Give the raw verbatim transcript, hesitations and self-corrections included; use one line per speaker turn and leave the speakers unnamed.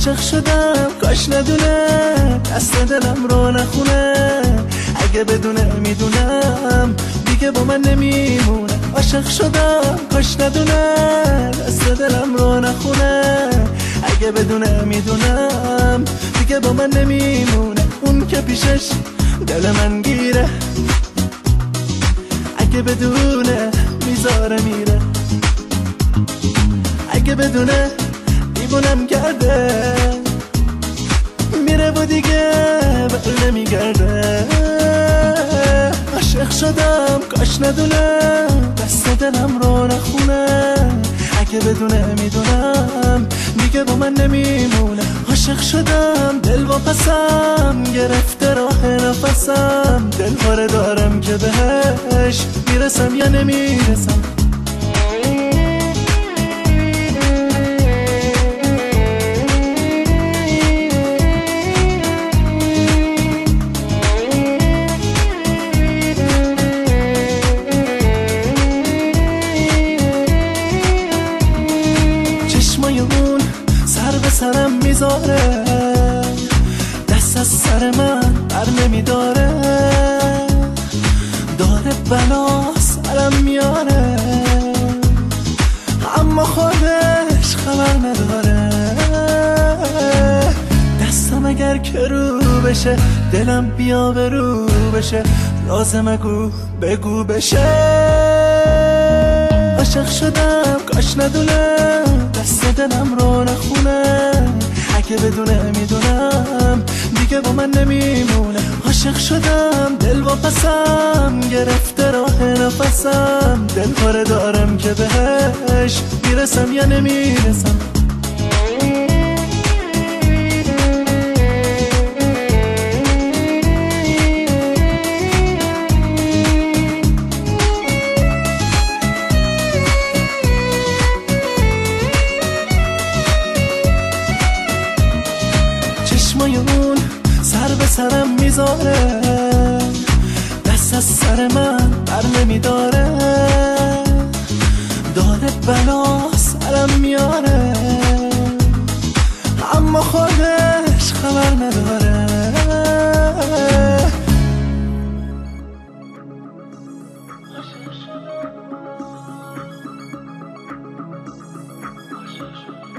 عاشق شدم کاش ندونه دست دلم رو نخونه، اگه بدونه میدونم دیگه با من نمیمونه. عاشق شدم کاش ندونه دست دلم رو نخونه، اگه بدونه میدونم دیگه با من نمیمونه. اون که پیشش دل من گیره، اگه بدونه میذاره میره، اگه بدونه دیوونم کرده میره و دیگه بر نمیگرده. عاشق شدم کاش ندونه دست دلم رو نخونه، اگه بدونه میدونم دیگه با من نمیمونه. عاشق شدم دل و پسم گرفته راه نفسم، دل پاره دارم که بهش میرسم یا نمیرسم. اون سر به سرم میذاره، دست از سر من بر نمیداره، داره بلا سرم میاره اما خودش خبر نداره. دستم اگر که رو بشه دلم بیا به رو بشه، لازمه گو بگو بشه. عاشق شدم کاش ندونه دست دلم رو نخونه، اگه بدونه میدونم دیگه با من نمیمونه. عاشق شدم دل و پسم گرفته راه نفسم، دل پاره دارم که بهش میرسم یا نمیرسم. چشمای اون سر به سرم میذاره، دست از سر من بر نمیداره، داره بلا سرم میاره اما خودش خبر نداره. عاشق شدم